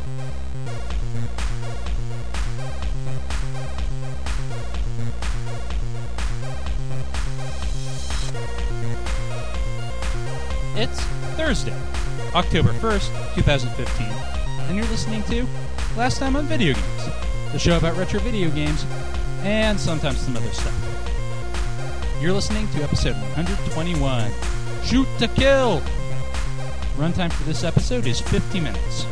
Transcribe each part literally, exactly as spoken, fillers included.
It's Thursday, October first, twenty fifteen, and you're listening to Last Time on Video Games, the show about retro video games and sometimes some other stuff. You're listening to episode one twenty-one, Shoot to Kill! Runtime for this episode is fifty minutes.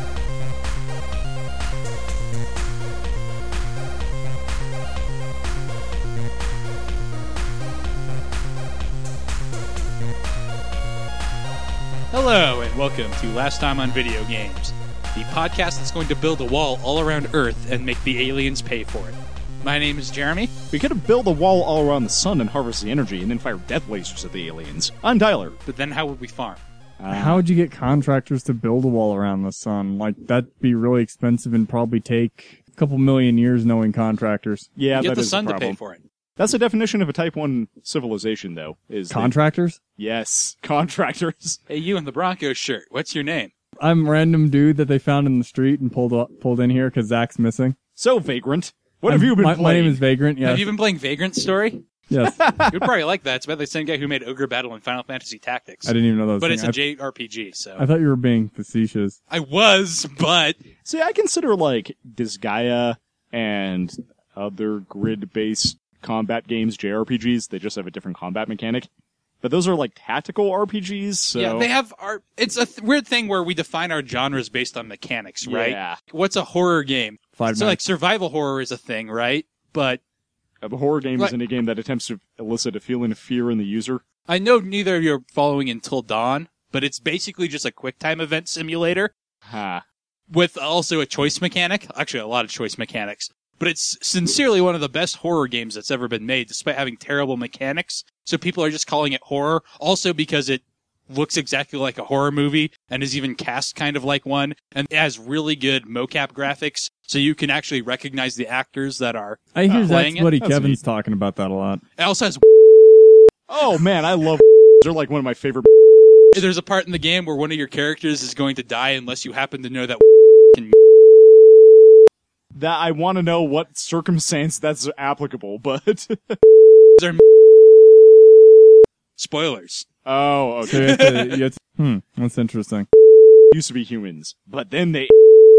Hello, and welcome to Last Time on Video Games, the podcast that's going to build a wall all around Earth and make the aliens pay for it. My name is Jeremy. We could have built a wall all around the sun and harvest the energy and then fire death lasers at the aliens. I'm Tyler. But then how would we farm? Uh, How would you get contractors to build a wall around the sun? Like, that'd be really expensive and probably take a couple million years knowing contractors. Yeah, Get that the is sun a to pay problem. for it. That's the definition of a Type one civilization, though. Is that- Contractors? yes, contractors. Hey, you in the Broncos shirt, what's your name? I'm a random dude that they found in the street and pulled up, pulled in here because Zach's missing. So, Vagrant, what I'm- have you been my, playing? my name is Vagrant, yes. Have you been playing Vagrant Story? Yes. You'd probably like that. It's about the same guy who made Ogre Battle and Final Fantasy Tactics. I didn't even know that was But a it's thing. a J R P G, so... I, I thought you were being facetious. I was, but... See, I consider, like, Disgaea and other grid-based combat games J R P Gs. They just have a different combat mechanic. But those are, like, tactical R P Gs, so... Yeah, they have our... It's a th- weird thing where we define our genres based on mechanics, right? Yeah. What's a horror game? Five So, Nights. like, survival horror is a thing, right? But A horror game Like- is any game that attempts to elicit a feeling of fear in the user. I know neither of you are following Until Dawn, but it's basically just a QuickTime event simulator Ha. with also a choice mechanic. Actually, a lot of choice mechanics. But it's sincerely one of the best horror games that's ever been made, despite having terrible mechanics. So people are just calling it horror. Also because it looks exactly like a horror movie and is even cast kind of like one. And it has really good mocap graphics, so you can actually recognize the actors that are I hear uh, playing Zach's buddy it. Kevin's neat. talking about that a lot. It also has... Oh, man, I love... They're, like, one of my favorite... There's a part in the game where one of your characters is going to die unless you happen to know that can... That I want to know what circumstance that's applicable, but... They're spoilers. oh, So you okay. have to, you have to, hmm, that's interesting. Used to be humans, but then they...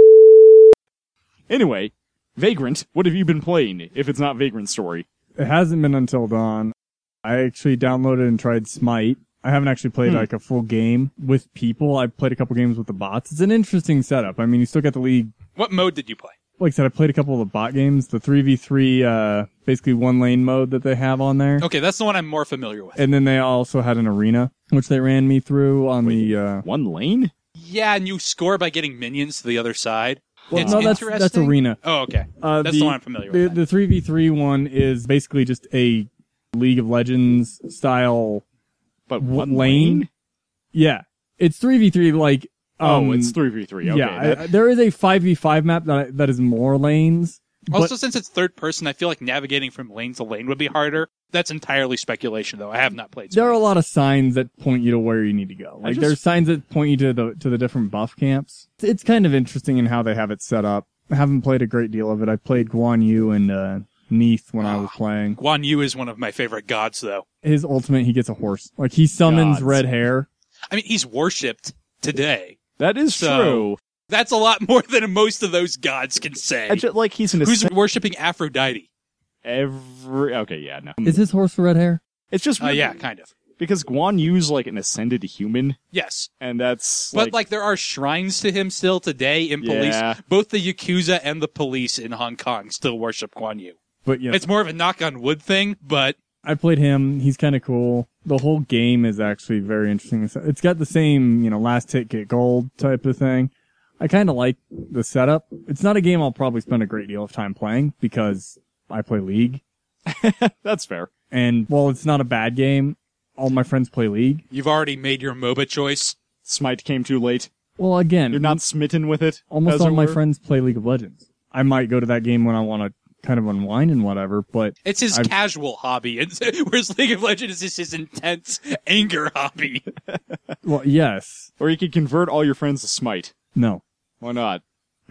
Anyway, Vagrant, what have you been playing, if it's not Vagrant Story? It hasn't been Until Dawn. I actually downloaded and tried Smite. I haven't actually played Hmm. like a full game with people. I've played a couple games with the bots. It's an interesting setup. I mean, you still got the league. What mode did you play? Like I said, I played a couple of the bot games, the three v three, uh, basically one lane mode that they have on there. Okay, that's the one I'm more familiar with. And then they also had an arena, which they ran me through on the, uh, One lane? Yeah, and you score by getting minions to the other side. well, it's no, that's, interesting. that's arena. Oh, okay. Uh, That's the one I'm familiar the, with. The three v three one is basically just a League of Legends style, But w- one lane? lane? yeah. It's three v three like, um, Oh, it's three v three, okay. yeah, that- I- there is a five v five map that that is more lanes. Also, since it's third person, I feel like navigating from lane to lane would be harder. That's entirely speculation, though. I have not played. There are a Smite. lot of signs that point you to where you need to go. I Like just- there's signs that point you to the to the different buff camps. It's kind of interesting in how they have it set up. I haven't played a great deal of it. I played Guan Yu and uh, Neith when I was playing. Guan Yu is one of my favorite gods, though. His ultimate, he gets a horse. Like he summons Gods. red hair. I mean, he's worshipped today. that is So- true. That's a lot more than most of those gods can say. I ju- like, he's an... Who's ascend- worshipping Aphrodite? every... Okay, yeah, no. Is his horse red hair? It's just... Uh, yeah, kind of. Because Guan Yu's, like, an ascended human, Yes. and that's... But, like, there are shrines to him still today in police. Yeah. Both the Yakuza and the police in Hong Kong still worship Guan Yu. But yeah, It's more of a knock on wood thing, but I played him. He's kind of cool. The whole game is actually very interesting. It's got the same, you know, last hit get gold type of thing. I kind of like the setup. It's not a game I'll probably spend a great deal of time playing because I play League. That's fair. And while it's not a bad game, all my friends play League. you've already made your MOBA choice. Smite came too late. Well, again, You're not smitten with it. almost as all it my were. friends play League of Legends. I might go to that game when I want to kind of unwind and whatever, but It's his I've- casual hobby, and whereas League of Legends is his intense anger hobby. well, yes, Or you could convert all your friends to Smite. no. Why not?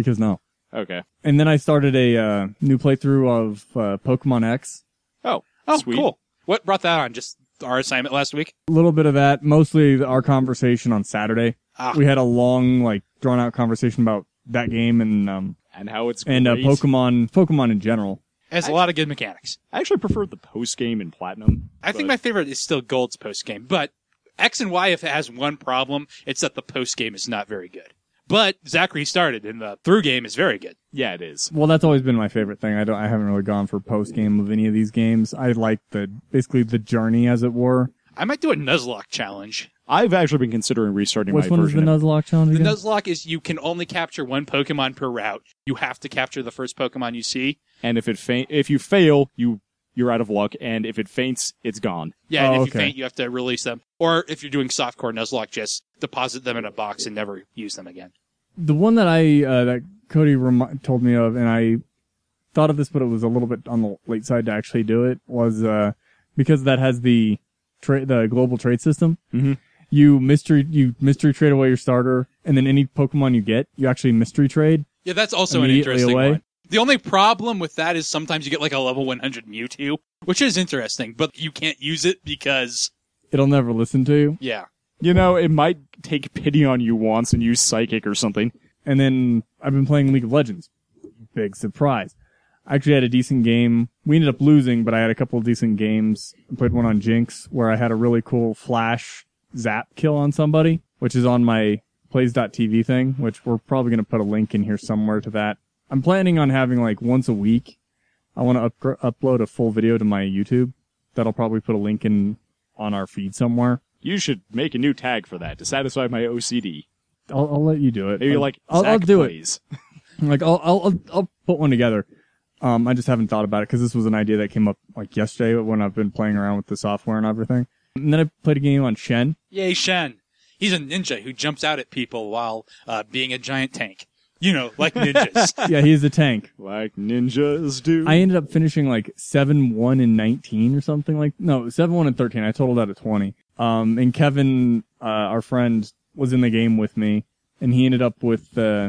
because no. Okay. And then I started a uh, new playthrough of uh, Pokemon X. Oh, Oh, sweet. cool. What brought that on? Just our assignment last week? A little bit of that, mostly our conversation on Saturday. Ah. We had a long, like, drawn-out conversation about that game and um And how it's and uh, great. Pokemon, Pokemon in general. It has a lot of good mechanics. I actually prefer the post game in Platinum. I think but- my favorite is still Gold's post game, but X and Y, if it has one problem, it's that the post game is not very good. But Zachary started, and the through game is very good. Yeah, it is. Well, that's always been my favorite thing. I don't. I haven't really gone for post game of any of these games. I like the basically the journey, as it were. I might do a Nuzlocke challenge. I've actually been considering restarting Which my one is the version. of- Nuzlocke challenge The again? Nuzlocke is you can only capture one Pokemon per route. You have to capture the first Pokemon you see. and if it fa- if you fail, you you're out of luck, and if it faints, it's gone. Yeah, and Oh, if you okay. faint, you have to release them. Or if you're doing softcore Nuzlocke, just deposit them in a box and never use them again. The one that I uh, that Cody remi- told me of, and I thought of this, but it was a little bit on the late side to actually do it, was uh, because that has the tra- the global trade system. Mhm. You mystery you mystery trade away your starter, and then any Pokemon you get, you actually mystery trade. Yeah, that's also an Immediately interesting away? one. The only problem with that is sometimes you get like a level one hundred Mewtwo, which is interesting, but you can't use it because, It'll never listen to you. yeah. You know, it might take pity on you once and use Psychic or something. And then I've been playing League of Legends. Big surprise. I actually had a decent game. We ended up losing, but I had a couple of decent games. I played one on Jinx where I had a really cool flash zap kill on somebody, which is on my plays dot t v thing, which we're probably going to put a link in here somewhere to that. I'm planning on having like once a week. I want to up- upload a full video to my YouTube. That'll probably put a link in on our feed somewhere. You should make a new tag for that to satisfy my O C D. I'll, I'll let you do it. Maybe I'll, like I'll, Zach I'll do it. plays. Like I'll, I'll I'll I'll put one together. Um, I just haven't thought about it because this was an idea that came up like yesterday when I've been playing around with the software and everything. And then I played a game on Shen. Yay, Shen. He's a ninja who jumps out at people while uh, being a giant tank. You know, like ninjas. Yeah, he's a tank. Like ninjas do. I ended up finishing like seven one and nineteen or something like no seven one and thirteen. I totaled out at twenty. Um, and Kevin, uh, our friend, was in the game with me, and he ended up with uh,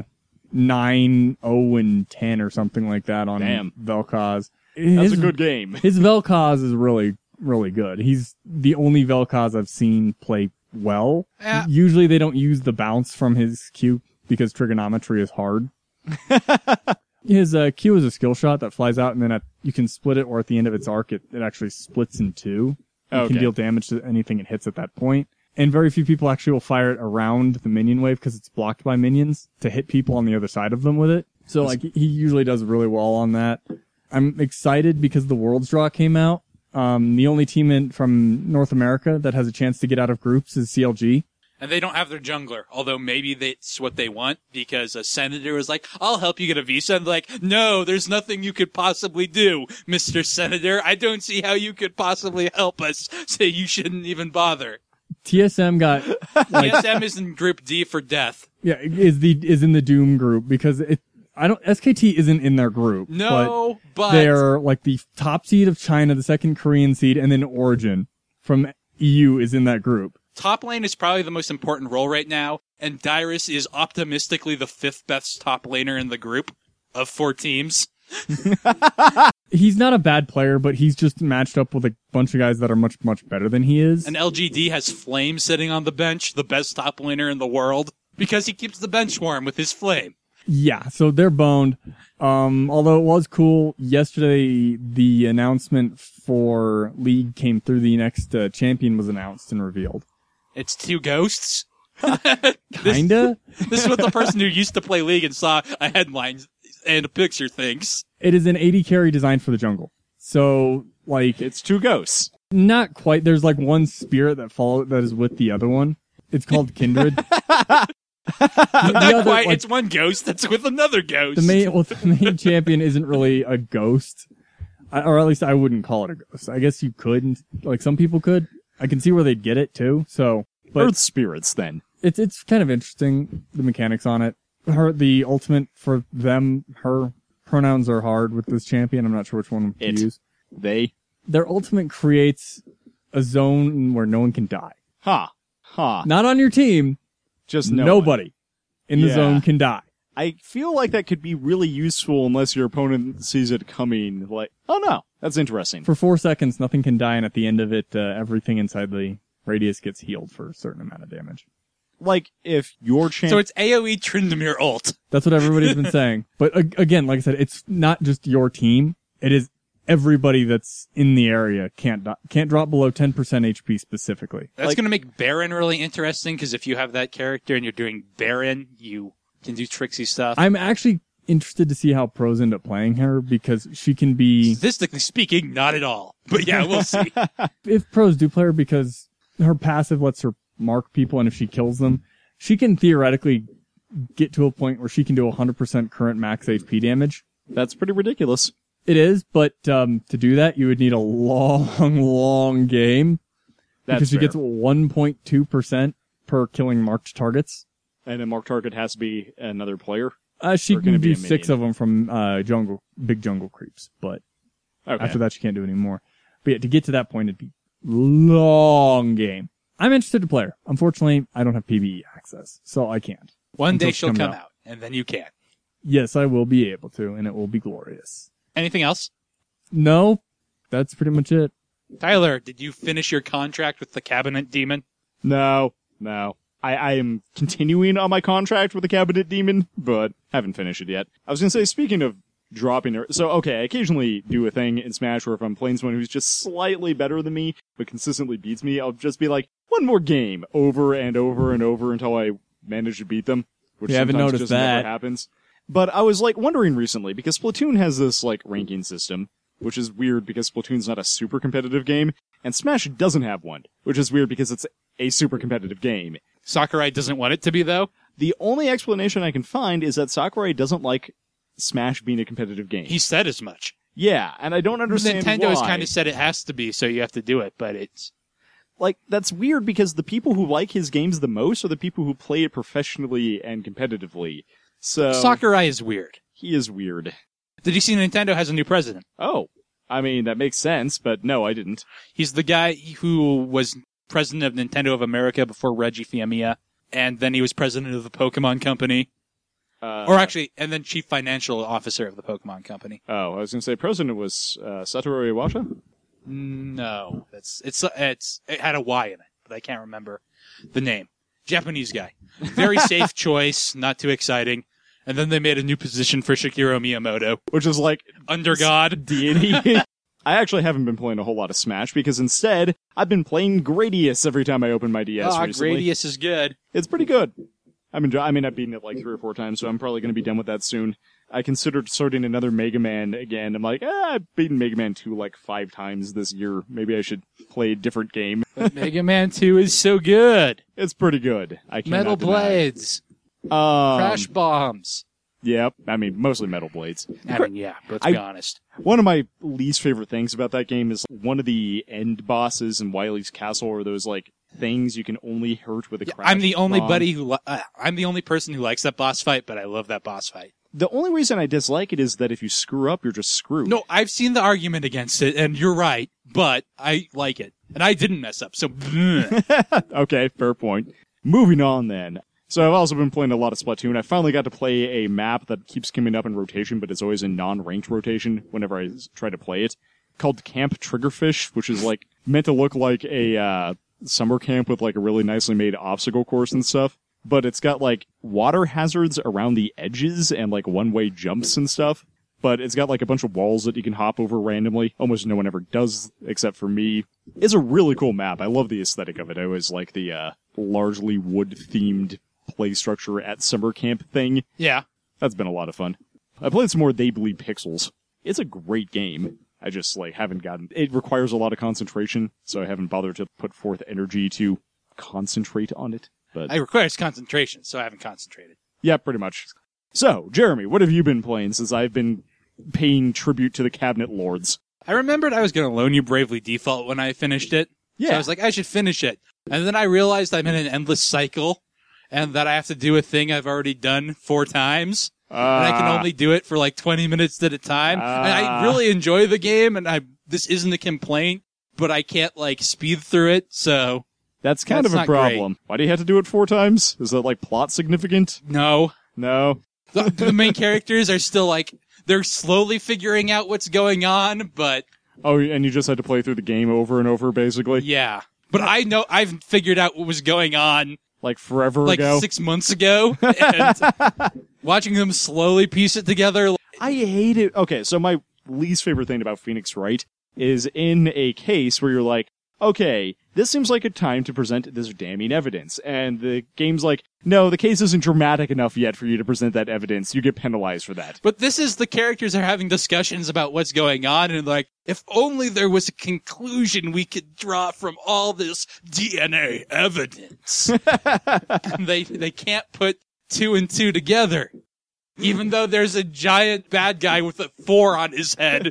nine zero and ten or something like that on Damn. Vel'Koz. That's His- a good game. His Vel'Koz is really, really good. He's the only Vel'Koz I've seen play well. Yeah. Usually they don't use the bounce from his Q because trigonometry is hard. His uh, Q is a skill shot that flies out, and then at, you can split it, or at the end of its arc, it, it actually splits in two. You Okay. can deal damage to anything it hits at that point. And very few people actually will fire it around the minion wave because it's blocked by minions to hit people on the other side of them with it. So like he usually does really well on that. I'm excited because the Worlds Draw came out. Um, the only team in, from North America that has a chance to get out of groups is C L G. And they don't have their jungler, although maybe that's what they want, because a senator is like, I'll help you get a visa. And they're like, no, there's nothing you could possibly do, Mister Senator. I don't see how you could possibly help us, so you shouldn't even bother. T S M got like T S M is in Group D for death. yeah is the is in the Doom group because it I don't S K T isn't in their group. No, but but they're like the top seed of China, the second Korean seed, and then Origin from E U is in that group. top lane is probably the most important role right now, and Dyrus is optimistically the fifth best top laner in the group of four teams. He's not a bad player, but he's just matched up with a bunch of guys that are much, much better than he is. And L G D has Flame sitting on the bench, the best top laner in the world, because he keeps the bench warm with his Flame. Yeah, so they're boned. Um, although it was cool, yesterday the announcement for League came through. The next uh, champion was announced and revealed. It's two ghosts. Kinda? This is what the person who used to play League and saw a headline and a picture thinks. It is an A D carry designed for the jungle. So, like, It's two ghosts. not quite. There's like one spirit that follow that is with the other one. It's called Kindred. The Not other, quite. like, It's one ghost that's with another ghost. the main, well, the main champion isn't really a ghost, I, or at least I wouldn't call it a ghost. I guess you could, like some people could. I can see where they'd get it too. So, but Earth spirits, then. it's it's kind of interesting, the mechanics on it. Her the ultimate for them. Her pronouns are hard with this champion. I'm not sure which one to It. use. They. Their ultimate creates a zone where no one can die. Ha. Ha. Not on your team. Just no Nobody in the Yeah. zone can die. I feel like that could be really useful unless your opponent sees it coming. Like, oh no, that's interesting. For four seconds, nothing can die, and at the end of it, uh, everything inside the radius gets healed for a certain amount of damage. Like, if your champ... So it's AoE Tryndamere ult. That's what everybody's been saying. But uh, again, like I said, it's not just your team. It is everybody that's in the area can't do- can't drop below ten percent H P specifically. That's Like- going to make Baron really interesting, because if you have that character and you're doing Baron, you can do tricksy stuff. I'm actually interested to see how pros end up playing her, because she can be... Statistically speaking, not at all. But yeah, we'll see. If pros do play her, because her passive lets her mark people, and if she kills them, she can theoretically get to a point where she can do one hundred percent current max H P damage. That's pretty ridiculous. It is, but um, to do that, you would need a long, long game. That's because she fair. gets one point two percent per killing marked targets. And a marked target has to be another player. Uh, she Or can can it be do a six minion? of them from uh, jungle, big jungle creeps, but Okay. after that, she can't do any more. But yeah, to get to that point, it'd be long game. I'm interested to play her. Unfortunately, I don't have P B E access, so I can't. One Until day she she'll comes come out. out, and then you can. Yes, I will be able to, and it will be glorious. Anything else? No, that's pretty much it. Tyler, did you finish your contract with the Cabinet Demon? No, no. I, I am continuing on my contract with the Cabinet Demon, but haven't finished it yet. I was gonna say, speaking of dropping her, so okay, I occasionally do a thing in Smash where if I'm playing someone who's just slightly better than me, but consistently beats me, I'll just be like, one more game, over and over and over until I manage to beat them, which We haven't sometimes noticed just that. never happens. But I was like wondering recently, because Splatoon has this like ranking system, which is weird because Splatoon's not a super competitive game, and Smash doesn't have one, which is weird because it's a super competitive game. Sakurai doesn't want it to be, though. The only explanation I can find is that Sakurai doesn't like Smash being a competitive game. He said as much. yeah, and I don't understand Nintendo has why. kind of said it has to be, so you have to do it, but it's... Like, that's weird because the people who like his games the most are the people who play it professionally and competitively. So, Sakurai is weird. he is weird. Did you see Nintendo has a new president? Oh, I mean, that makes sense, but no, I didn't. He's the guy who was president of Nintendo of America before Reggie Fils-Aimé, and then he was president of the Pokemon Company. Uh, Or actually, and then chief financial officer of the Pokemon Company. Oh, I was going to say president was uh, Satoru Iwata? No, that's it's it's it had a Y in it, but I can't remember the name. Japanese guy, very safe choice, not too exciting. And then they made a new position for Shigeru Miyamoto, Which is like Under God. deity. I actually haven't been playing a whole lot of Smash because instead I've been playing Gradius every time I open my D S Ah, recently. Gradius is good. It's pretty good. I'm enjoy- I mean, I've beaten it like three or four times, so I'm probably going to be done with that soon. I considered starting another Mega Man again. I'm like, ah, I've beaten Mega Man two like five times this year. Maybe I should play a different game. But Mega Man two is so good. It's pretty good. I can't Metal Blades, Um, Crash Bombs. Yep. I mean, mostly Metal Blades. I mean, yeah, let's I- be honest. One of my least favorite things about that game is one of the end bosses in Wily's Castle are those like things you can only hurt with a crash I'm the only bomb. buddy who li- uh, I'm the only person who likes that boss fight, but I love that boss fight. The only reason I dislike it is that if you screw up, you're just screwed. No, I've seen the argument against it, and you're right, but I like it. And I didn't mess up, so... Okay, fair point. Moving on then. So I've also been playing a lot of Splatoon. I finally got to play a map that keeps coming up in rotation, but it's always in non-ranked rotation whenever I s- try to play it, called Camp Triggerfish, which is like meant to look like a uh, summer camp with like a really nicely made obstacle course and stuff. But it's got like water hazards around the edges and like one-way jumps and stuff. But it's got like a bunch of walls that you can hop over randomly. Almost no one ever does, except for me. It's a really cool map. I love the aesthetic of it. I always like the uh, largely wood-themed play structure at summer camp thing. yeah. That's been a lot of fun. I played some more They Bleed Pixels. It's a great game. I just like haven't gotten... It requires a lot of concentration, so I haven't bothered to put forth energy to concentrate on it. But It requires concentration, so I haven't concentrated. yeah, pretty much. So, Jeremy, what have you been playing since I've been paying tribute to the Cabinet Lords? I remembered I was going to loan you Bravely Default when I finished it. Yeah. So I was like, I should finish it. And then I realized I'm in an endless cycle, and that I have to do a thing I've already done four times. Uh, and I can only do it for like twenty minutes at a time. and I Ah. really enjoy the game, and I this isn't a complaint, but I can't like speed through it, so That's kind That's of a not great. problem. Why do you have to do it four times? Is that like plot significant? no. No. The, the main characters are still like, they're slowly figuring out what's going on, but Oh, and you just had to play through the game over and over, basically? yeah. But I know I've figured out what was going on Like forever like ago? six months ago, and watching them slowly piece it together. I hate it. Okay, so my least favorite thing about Phoenix Wright is in a case where you're like, okay, this seems like a time to present this damning evidence. And the game's like, no, the case isn't dramatic enough yet for you to present that evidence. You get penalized for that. But this is the characters are having discussions about what's going on, and like, if only there was a conclusion we could draw from all this D N A evidence. And they they can't put two and two together. Even though there's a giant bad guy with a four on his head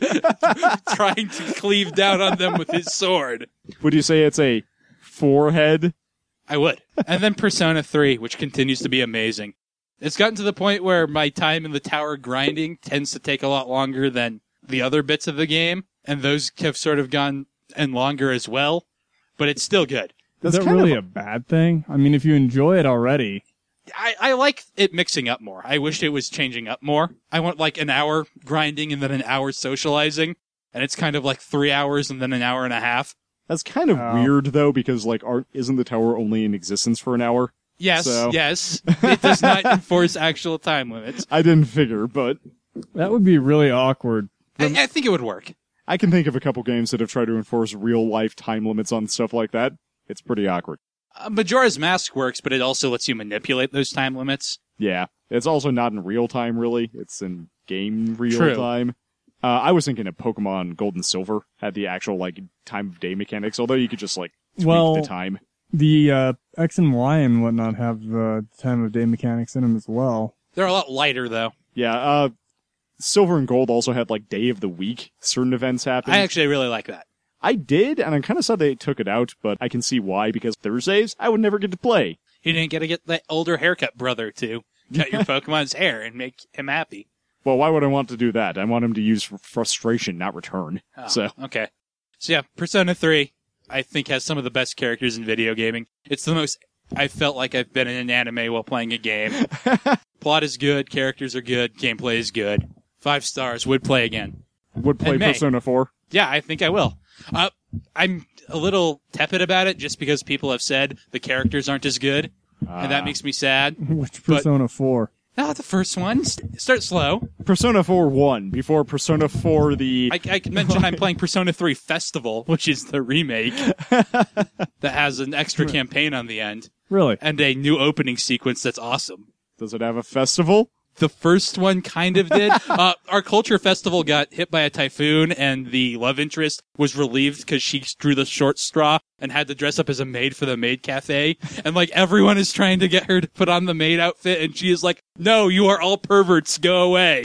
trying to cleave down on them with his sword. Would you say it's a forehead? I would. And then Persona three, which continues to be amazing. It's gotten to the point where my time in the tower grinding tends to take a lot longer than the other bits of the game, and those have sort of gone and longer as well, but it's still good. Is That's that kind really of- a bad thing? I mean, if you enjoy it already, I, I like it mixing up more. I wish it was changing up more. I want like an hour grinding and then an hour socializing, and it's kind of like three hours and then an hour and a half. That's kind of Oh. weird, though, because, like, aren't, isn't the tower only in existence for an hour? Yes, So- yes. It does not enforce actual time limits. I didn't figure, but that would be really awkward. I, I think it would work. I can think of a couple games that have tried to enforce real-life time limits on stuff like that. It's pretty awkward. Uh, Majora's Mask works, but it also lets you manipulate those time limits. Yeah. It's also not in real time, really. It's in game real True. time. Uh, I was thinking of Pokemon Gold and Silver had the actual, like, time of day mechanics, although you could just, like, tweak Well- the time. The uh, X and Y and whatnot have uh, time of day mechanics in them as well. They're a lot lighter, though. Yeah, uh, Silver and Gold also had, like, day of the week. Certain events happen. I actually really like that. I did, and I'm kind of sad they took it out, but I can see why, because Thursdays, I would never get to play. You didn't get to get that older haircut brother to cut your Pokemon's hair and make him happy. Well, why would I want to do that? I want him to use fr- frustration, not return. Oh, So, okay. So yeah, Persona three, I think, has some of the best characters in video gaming. It's the most I felt like I've been in an anime while playing a game. Plot is good, characters are good, gameplay is good. Five stars, would play again. would play And May. Persona four. Yeah, I think I will. Uh, I'm a little tepid about it just because people have said the characters aren't as good, and that Ah. makes me sad. Which But- Persona four? Not the first one. S- Start slow. Persona four one, before Persona four the... I, I could mention I'm playing Persona three Festival, which is the remake that has an extra campaign on the end Really? and a new opening sequence that's awesome. Does it have a festival? The first one kind of did. uh, our culture festival got hit by a typhoon, and the love interest was relieved because she drew the short straw and had to dress up as a maid for the maid cafe. And like everyone is trying to get her to put on the maid outfit, and she is like, "No, you are all perverts. Go away."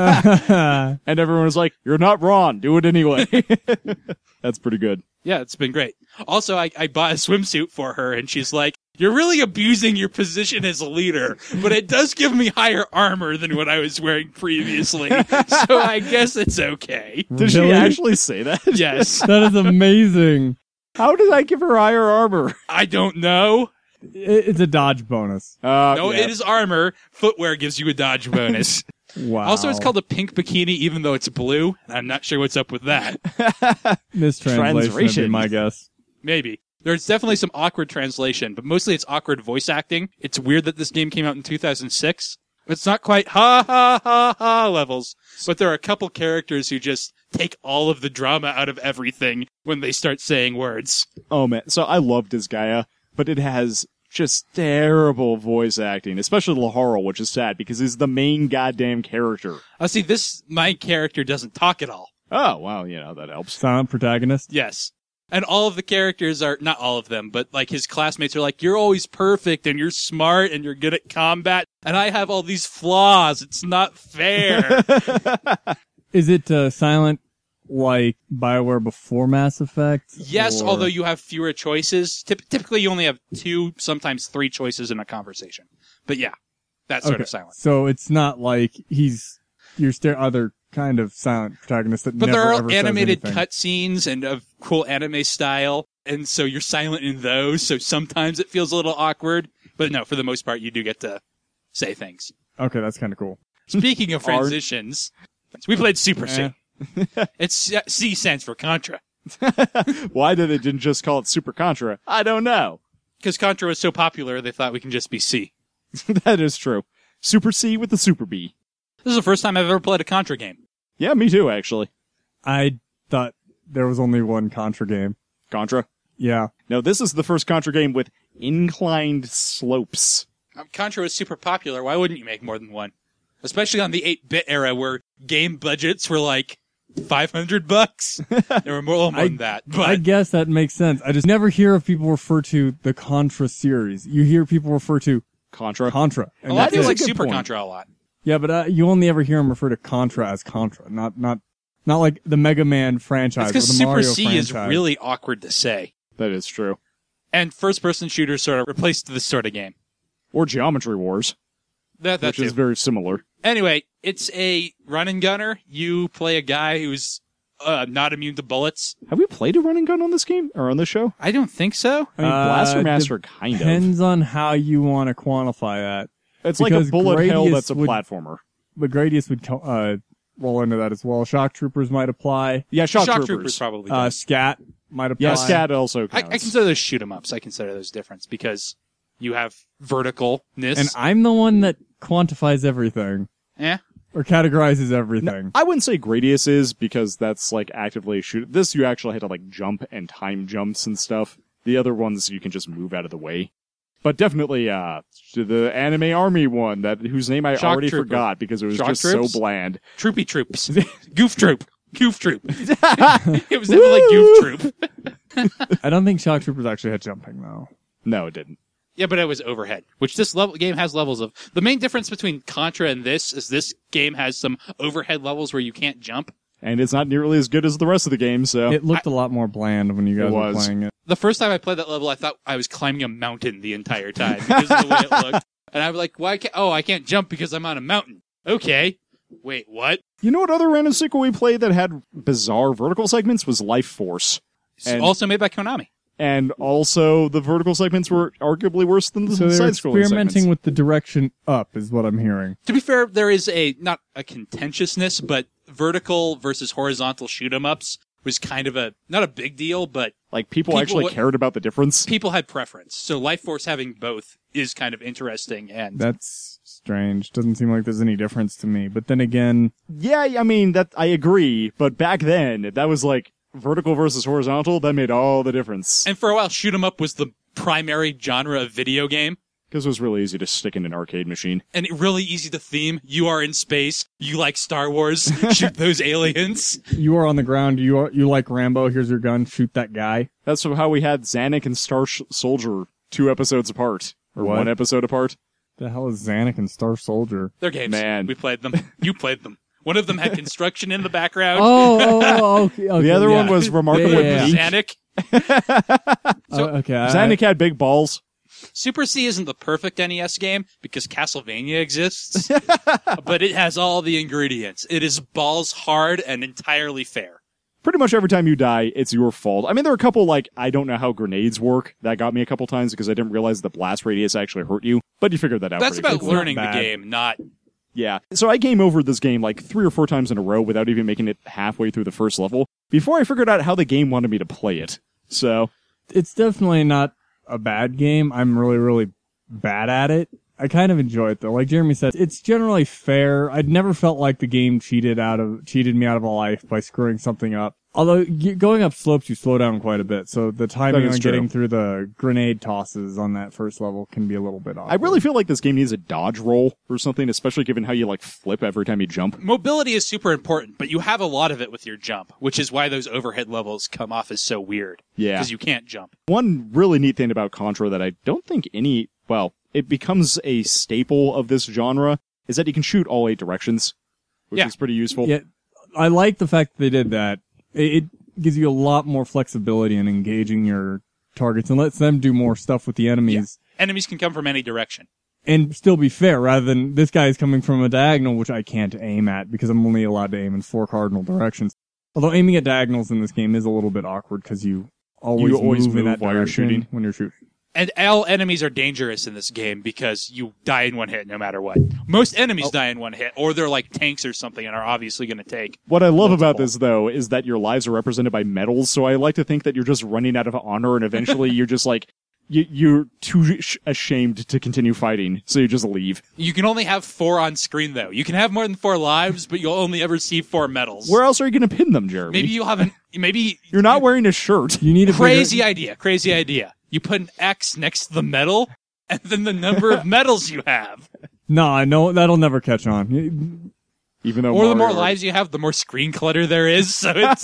And everyone was like, you're not wrong, do it anyway. That's pretty good. Yeah, it's been great. Also, I, I bought a swimsuit for her, and she's like, "You're really abusing your position as a leader, but it does give me higher armor than what I was wearing previously, so I guess it's okay." Did she Really? actually say that? Yes. That is amazing. How did I give her higher armor? I don't know. It- It's a dodge bonus. Uh, No, yeah. it is armor. Footwear gives you a dodge bonus. Wow. Also, it's called a pink bikini, even though it's blue. And I'm not sure what's up with that. mistranslation. Would be Translation. my guess. Maybe. There's definitely some awkward translation, but mostly it's awkward voice acting. It's weird that this game came out in two thousand six. It's not quite ha ha ha ha levels, but there are a couple characters who just take all of the drama out of everything when they start saying words. Oh man, so I love Disgaea, but it has just terrible voice acting, especially Laharl, which is sad because he's the main goddamn character. Uh, see, this, my character doesn't talk at all. Oh, well, you know, that helps. Silent protagonist. Yes. And all of the characters are, not all of them, but like his classmates are like, "You're always perfect and you're smart and you're good at combat. And I have all these flaws. It's not fair." Is it uh, silent like BioWare before Mass Effect? Yes, Or- although you have fewer choices. Typ- typically you only have two, sometimes three choices in a conversation. But yeah, that sort Okay. of silent. So it's not like he's your st- other kind of silent protagonist that But never there ever are says animated anything. cutscenes and of cool anime style, and so you're silent in those, so sometimes it feels a little awkward. But no, for the most part, you do get to say things. Okay, that's kind of cool. Speaking of transitions, we played Super C. Eh. It's C stands for Contra. Why did they didn't just call it Super Contra? I don't know. Because Contra was so popular, they thought we can just be C. That is true. Super C with the Super B. This is the first time I've ever played a Contra game. Yeah, me too, actually. I thought there was only one Contra game. Contra? Yeah. No, this is the first Contra game with inclined slopes. Um, Contra was super popular. Why wouldn't you make more than one? Especially on the eight-bit era where game budgets were like five hundred bucks. There were more, more I, than that. But I guess that makes sense. I just never hear of people refer to the Contra series. You hear people refer to Contra? Contra. a lot of people that's a like good Super point. Contra a lot. Yeah, but uh, you only ever hear them refer to Contra as Contra, not not not like the Mega Man franchise It's or because the Super Mario C franchise. is really awkward to say. That is true. And first-person shooters sort of replaced this sort of game. Or Geometry Wars, That, that's which is very similar. Anyway, it's a run and gunner. You play a guy who's uh, not immune to bullets. Have we played a run and gun on this game? Or on this show? I don't think so. I mean, Uh, Blaster Master, kind of. Depends on how you want to quantify that. It's like a because bullet hell Gradius that's a would- platformer. But Gradius would co- uh, roll into that as well. Shock Troopers might apply. Yeah, Shock, Shock Troopers. Troopers probably Uh, does. Scat might apply. Yeah, Scat also I, counts. I consider those shoot-em-ups. I consider those different because you have verticalness. And I'm the one that quantifies everything. eh. Or categorizes everything. I wouldn't say Gradius is, because that's like actively shoot. This you actually had to like jump and time jumps and stuff. The other ones you can just move out of the way. But definitely, uh, the Anime Army one, that whose name I Shock already Trooper. forgot because it was Shock just Troops? so bland. Troopy Troops. Goof Troop. Goof Troop. It was definitely Goof Troop. I don't think Shock Troopers actually had jumping, though. No, it didn't. Yeah, but it was overhead, which this level game has levels of. The main difference between Contra and this is this game has some overhead levels where you can't jump. And it's not nearly as good as the rest of the game, so. It looked a lot more bland when you guys It were was. playing it. The first time I played that level, I thought I was climbing a mountain the entire time because of the way it looked. And I was like, why can't, oh, I can't jump because I'm on a mountain. Okay. Wait, what? You know what other random sequel we played that had bizarre vertical segments was Life Force. It's And- also made by Konami. And also, the vertical segments were arguably worse than the So they're side-scrolling experimenting segments. with the direction up, is what I'm hearing. To be fair, there is a, not a contentiousness, but vertical versus horizontal shoot 'em ups was kind of a, not a big deal, but Like, people, People actually wa- cared about the difference. people had preference. So Life Force having both is kind of interesting and That's strange. Doesn't seem like there's any difference to me. But then again, Yeah, I mean, that I agree, but back then, that was like, vertical versus horizontal, that made all the difference. and for a while shoot 'em up was the primary genre of video game. Because it was really easy to stick in an arcade machine. And it really easy to theme. You are in space. You like Star Wars. Shoot those aliens. you are on the ground, you are, you like Rambo, here's your gun, shoot that guy. That's how we had Zanuck and Star Sh- Soldier two episodes apart. Or What? one episode apart. The hell is Zanuck and Star Soldier? They're games. Man. We played them. You played them. One of them had construction in the background. Oh, oh, oh, okay, okay. The other yeah. one was remarkably Yeah, yeah, yeah. bleak. Zanuck. Oh, okay. I- Zanuck had big balls. Super C isn't the perfect N E S game because Castlevania exists, but it has all the ingredients. It is balls hard and entirely fair. Pretty much every time you die, it's your fault. I mean, there are a couple, like, I don't know how grenades work. That got me a couple times because I didn't realize the blast radius actually hurt you. But you figured that out That's pretty about quickly. learning the bad. game, not... Yeah. So I game over this game like three or four times in a row without even making it halfway through the first level before I figured out how the game wanted me to play it. So, It's definitely not a bad game. I'm really, really bad at it. I kind of enjoy it though. Like Jeremy said, it's generally fair. I'd never felt like the game cheated out of cheated me out of a life by screwing something up. Although y- going up slopes, you slow down quite a bit, so the timing That is on true. getting through the grenade tosses on that first level can be a little bit awkward. I really feel like this game needs a dodge roll or something, especially given how you like flip every time you jump. Mobility is super important, but you have a lot of it with your jump, which is why those overhead levels come off as so weird. Yeah. Because you can't jump. One really neat thing about Contra that I don't think any, well, it becomes a staple of this genre is that you can shoot all eight directions, which Yeah. is pretty useful. Yeah, I like the fact that they did that. It, it gives you a lot more flexibility in engaging your targets and lets them do more stuff with the enemies. Enemies can come from any direction. And still be fair, rather than this guy is coming from a diagonal, which I can't aim at because I'm only allowed to aim in four cardinal directions. Although aiming at diagonals in this game is a little bit awkward because you always, You always move, in move that while you're direction shooting. when you're shooting. And all enemies are dangerous in this game because you die in one hit no matter what. Most enemies Oh. die in one hit, or they're like tanks or something and are obviously going to take. What I love about multiple. this, though, is that your lives are represented by medals, so I like to think that you're just running out of honor, and eventually you're just like, you, you're too sh- ashamed to continue fighting, so you just leave. You can only have four on screen, though. You can have more than four lives, but you'll only ever see four medals. Where else are you going to pin them, Jeremy? Maybe you'll have an... Maybe... You're not wearing a shirt. You need a Crazy bigger, idea. Crazy idea. You put an X next to the medal, and then the number of medals you have. No, I know that'll never catch on. Even though Or the more Mario- lives you have, the more screen clutter there is. So it's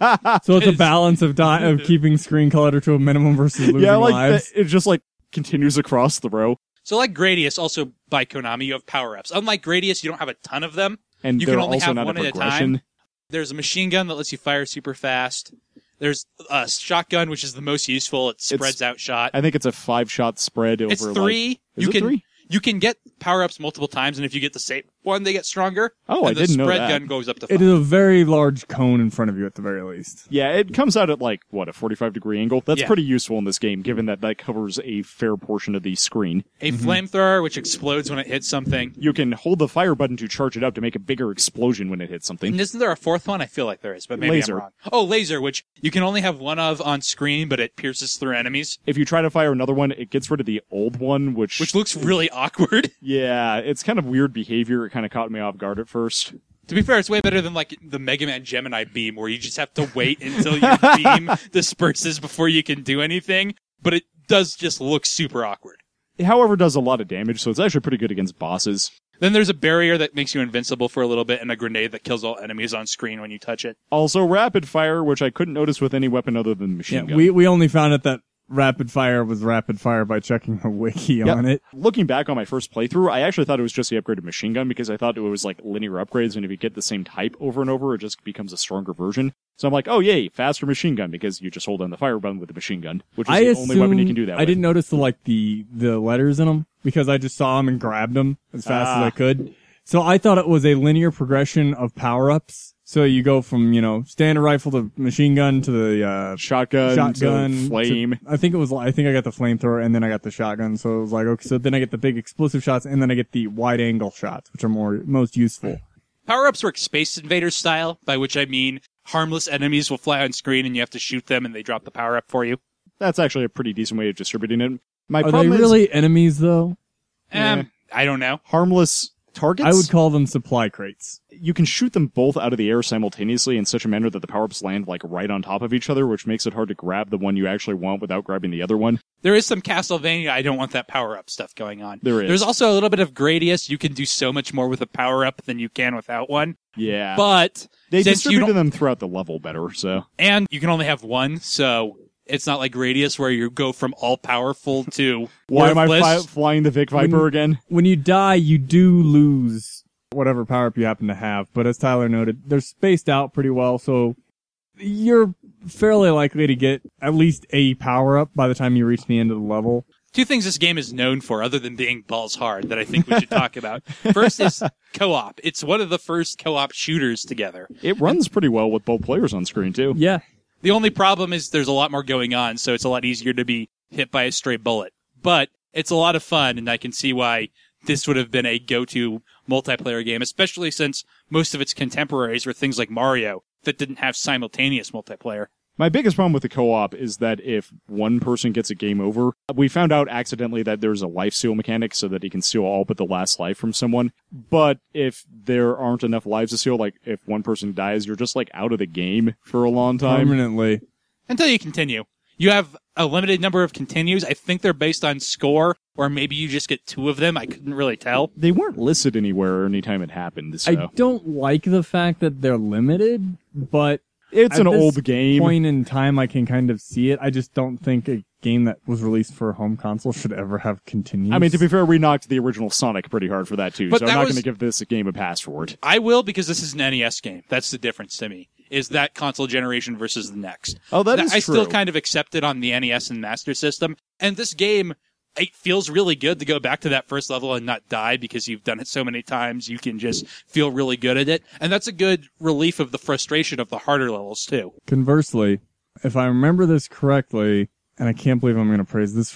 So it's a It's- balance of di- of keeping screen clutter to a minimum versus losing Yeah, like lives. that, it just like continues across the row, so like Gradius, also by Konami, you have power ups. Unlike Gradius, you don't have a ton of them. and You they're can only also have not one a at a progression. time. There's a machine gun that lets you fire super fast. There's a shotgun, which is the most useful. It spreads out shot. I think it's a five-shot spread over. It's like- three. Is you it can three? you can get power ups multiple times, and if you get the same one, they get stronger. Oh, I and the didn't know spread that. gun goes up to It five. is a very large cone in front of you at the very least. Yeah, it comes out at like what a forty-five degree angle. That's Yeah. pretty useful in this game, given that that covers a fair portion of the screen. A flamethrower, which explodes when it hits something. You can hold the fire button to charge it up to make a bigger explosion when it hits something. And isn't there a fourth one? I feel like there is, but maybe Laser. I'm wrong. Oh, laser, which you can only have one of on screen, but it pierces through enemies, If you try to fire another one, it gets rid of the old one, which which looks really awkward. yeah, it's kind of weird behavior. It kind of caught me off guard at first. To be fair, it's way better than like the Mega Man Gemini beam, where you just have to wait until your beam disperses before you can do anything. But it does just look super awkward. It, however, does a lot of damage, so it's actually pretty good against bosses. Then there's a barrier that makes you invincible for a little bit, and a grenade that kills all enemies on screen when you touch it. Also, rapid fire, which I couldn't notice with any weapon other than the machine Yeah, gun. we we only found out that rapid fire was rapid fire by checking the wiki Yep. on it. Looking back on my first playthrough, I actually thought it was just the upgraded machine gun because I thought it was like linear upgrades, and if you get the same type over and over, it just becomes a stronger version. So I'm like, oh yay, faster machine gun because you just hold down the fire button with the machine gun, which is I the assumed, only weapon you can do that I with. didn't notice the like the the letters in them because I just saw them and grabbed them as fast Ah. as I could. So I thought it was a linear progression of power ups. So you go from you know standard rifle to machine gun to the uh, Shotgun, shotgun, to flame. to- I think it was. I think I got the flamethrower and then I got the shotgun. So it was like okay. So then I get the big explosive shots and then I get the wide angle shots, which are more most useful. Power-ups work Space Invaders style, by which I mean harmless enemies will fly on screen and you have to shoot them and they drop the power-up for you. That's actually a pretty decent way of distributing it. My Are they problem is really enemies though? Um, I don't know. harmless targets. I would call them supply crates. You can shoot them both out of the air simultaneously in such a manner that the power-ups land like right on top of each other, which makes it hard to grab the one you actually want without grabbing the other one. There is some Castlevania, I don't want that power-up stuff going on. There is. There's also a little bit of Gradius. You can do so much more with a power-up than you can without one. Yeah. But they since you distributed don't, them throughout the level better, so. and you can only have one, so it's not like Gradius where you go from all powerful to Why am I worthless. fly- flying the Vic Viper When- again? When you die, you do lose whatever power up you happen to have. But as Tyler noted, they're spaced out pretty well, so you're fairly likely to get at least a power up by the time you reach the end of the level. Two things this game is known for, other than being balls hard, that I think we should talk about. First is co-op. It's one of the first co-op shooters together. It runs pretty well with both players on screen, too. Yeah. The only problem is there's a lot more going on, so it's a lot easier to be hit by a stray bullet. But it's a lot of fun, and I can see why this would have been a go-to multiplayer game, especially since most of its contemporaries were things like Mario that didn't have simultaneous multiplayer. My biggest problem with the co-op is that if one person gets a game over, we found out accidentally that there's a life steal mechanic so that he can steal all but the last life from someone. But if there aren't enough lives to steal, like if one person dies, you're just like out of the game for a long time. Permanently. Until you continue. You have a limited number of continues. I think they're based on score, or maybe you just get two of them. I couldn't really tell. They weren't listed anywhere anytime it happened, so. I don't like the fact that they're limited, but It's at an this old game. point in time I can kind of see it. I just don't think a game that was released for a home console should ever have continues. I mean, to be fair, we knocked the original Sonic pretty hard for that too, But so that I'm not was- going to give this game a pass for it. I will, because this is an N E S game. That's the difference to me, is that console generation versus the next. Oh, that Th- is I true. still kind of accept it on the N E S and Master System. And this game, it feels really good to go back to that first level and not die because you've done it so many times. You can just feel really good at it. And that's a good relief of the frustration of the harder levels, too. Conversely, if I remember this correctly, and I can't believe I'm going to praise this for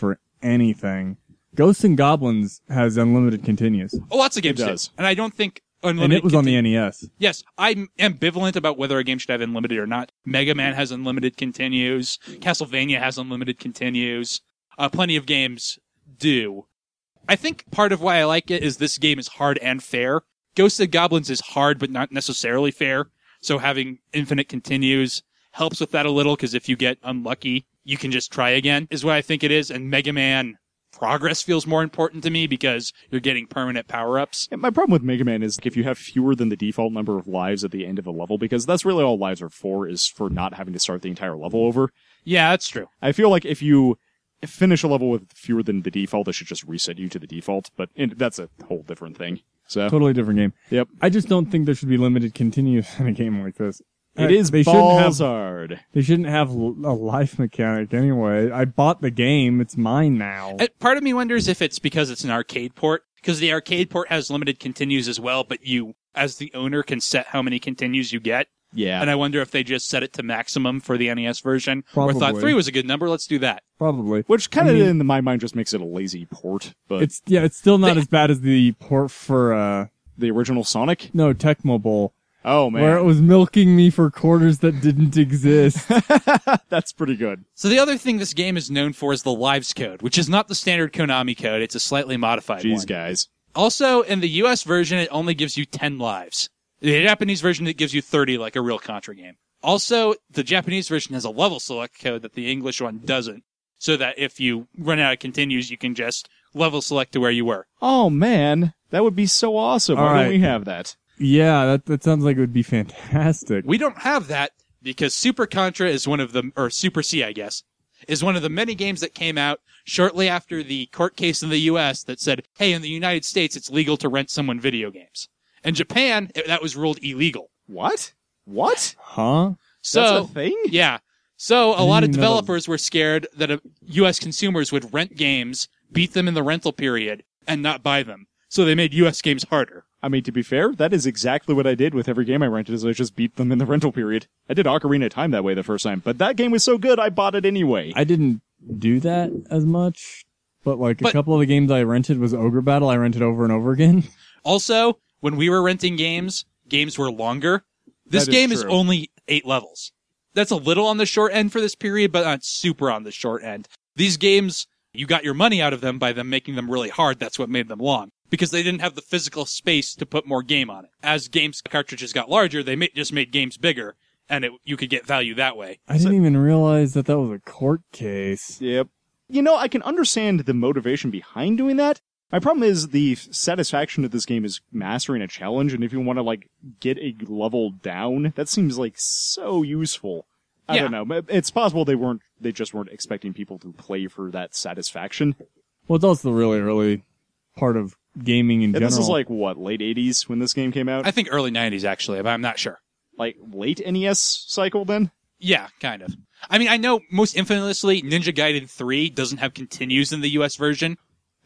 anything. Ghosts and Goblins has unlimited continues. Oh, lots of games It do. does. And I don't think unlimited. And it was on the continu- N E S. Yes, I'm ambivalent about whether a game should have unlimited or not. Mega Man has unlimited continues. Castlevania has unlimited continues. Uh, plenty of games do. I think part of why I like it is this game is hard and fair. Ghosts and Goblins is hard, but not necessarily fair. So having infinite continues helps with that a little, because if you get unlucky, you can just try again, is what I think it is. And Mega Man progress feels more important to me because you're getting permanent power-ups. Yeah, my problem with Mega Man is if you have fewer than the default number of lives at the end of a level, because that's really all lives are for, is for not having to start the entire level over. Yeah, that's true. I feel like if you finish a level with fewer than the default, it should just reset you to the default, but and that's a whole different thing. So, Totally different game. Yep. I just don't think there should be limited continues in a game like this. It Uh, is they shouldn't have balls hard. They shouldn't have l- a life mechanic anyway. I bought the game. It's mine now. Uh, Part of me wonders if it's because it's an arcade port, because the arcade port has limited continues as well, but you, as the owner, can set how many continues you get. Yeah. And I wonder if they just set it to maximum for the N E S version, or thought Probably. three was a good number, let's do that. Probably. Which kind I of, mean- in my mind, just makes it a lazy port, but It's yeah, it's still not They- as bad as the port for uh the original Sonic? no Tecmo Bowl, Oh, man. where it was milking me for quarters that didn't exist. That's pretty good. So the other thing this game is known for is the Lives code, which is not the standard Konami code, it's a slightly modified Jeez, one. guys. Also, in the U S version, it only gives you ten lives. The Japanese version, it gives you thirty, like a real Contra game. Also, the Japanese version has a level select code that the English one doesn't, so that if you run out of continues, you can just level select to where you were. Oh, man. That would be so awesome. All Why right. don't we have that? Yeah, that that sounds like it would be fantastic. We don't have that because Super Contra is one of the, or Super C, I guess, is one of the many games that came out shortly after the court case in the U S that said, hey, in the United States, it's legal to rent someone video games. In Japan, it- that was ruled illegal. What? What? Huh? So, That's a thing? yeah. So a didn't lot of even know that- developers were scared that uh, U S consumers would rent games, beat them in the rental period, and not buy them. So they made U S games harder. I mean, to be fair, that is exactly what I did with every game I rented, is I just beat them in the rental period. I did Ocarina of Time that way the first time, but that game was so good, I bought it anyway. I didn't do that as much, but like a But- couple of the games I rented was Ogre Battle. I rented over and over again. Also, when we were renting games, games were longer. This That is game is true. only eight levels. That's a little on the short end for this period, but not super on the short end. These games, you got your money out of them by them making them really hard. That's what made them long. Because they didn't have the physical space to put more game on it. As games cartridges got larger, they ma- just made games bigger, and it, you could get value that way. I didn't even realize that that was a court case. Yep. You know, I can understand the motivation behind doing that. My problem is the satisfaction of this game is mastering a challenge, and if you want to, like, get a level down, that seems, like, so useful. I Yeah. don't know. It's possible they weren't, they just weren't expecting people to play for that satisfaction. Well, it's also really, really part of gaming in And general. this is like, what, late eighties when this game came out? I think early nineties, actually, but I'm not sure. Like, late N E S cycle then? Yeah, kind of. I mean, I know most infamously, Ninja Gaiden three doesn't have continues in the U S version,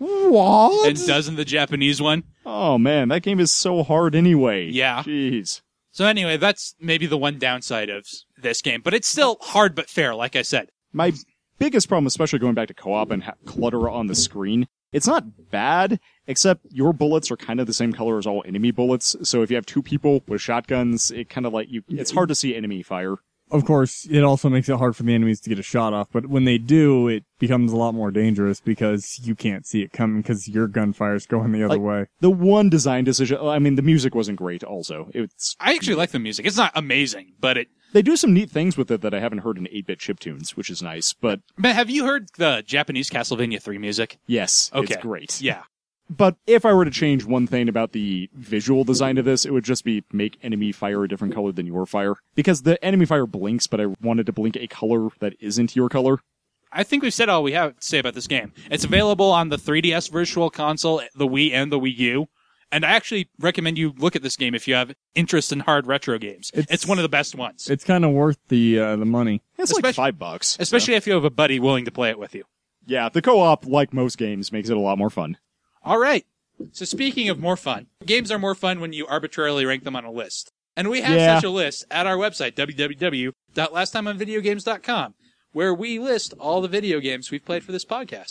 What? and does in the Japanese one. Oh man, that game is so hard anyway. Yeah. Jeez. So anyway, that's maybe the one downside of this game, but it's still hard but fair, like I said. My biggest problem, especially going back to co-op and ha- clutter on the screen, it's not bad, except your bullets are kind of the same color as all enemy bullets. So if you have two people with shotguns, it kind of like you, it's hard to see enemy fire. Of course, it also makes it hard for the enemies to get a shot off, but when they do, it becomes a lot more dangerous because you can't see it coming because your gunfire's going the other Like- way. The one design decision, I mean, the music wasn't great also. It's, I actually like the music. It's not amazing, but it. they do some neat things with it that I haven't heard in eight-bit chiptunes, which is nice, but But have you heard the Japanese Castlevania three music? yes, Okay. it's great. Yeah. But if I were to change one thing about the visual design of this, it would just be make enemy fire a different color than your fire. Because the enemy fire blinks, but I wanted to blink a color that isn't your color. I think we've said all we have to say about this game. It's available on the three D S Virtual Console, the Wii, and the Wii U. And I actually recommend you look at this game if you have interest in hard retro games. It's, It's- one of the best ones. It's kind of worth the uh, the money. It's like Especially- five bucks. so- Especially if you have a buddy willing to play it with you. Yeah, the co-op, like most games, makes it a lot more fun. All right. So speaking of more fun, games are more fun when you arbitrarily rank them on a list. And we have Yeah. such a list at our website, w w w dot last time on video games dot com, where we list all the video games we've played for this podcast.